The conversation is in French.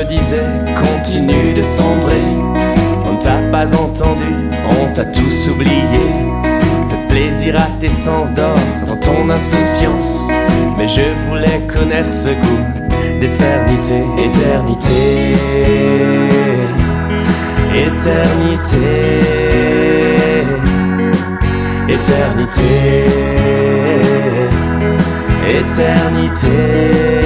me disait continue de sombrer. On ne t'a pas entendu, on t'a tous oublié. Fais plaisir à tes sens d'or dans ton insouciance. Mais je voulais connaître ce goût d'éternité, éternité, éternité, éternité, éternité.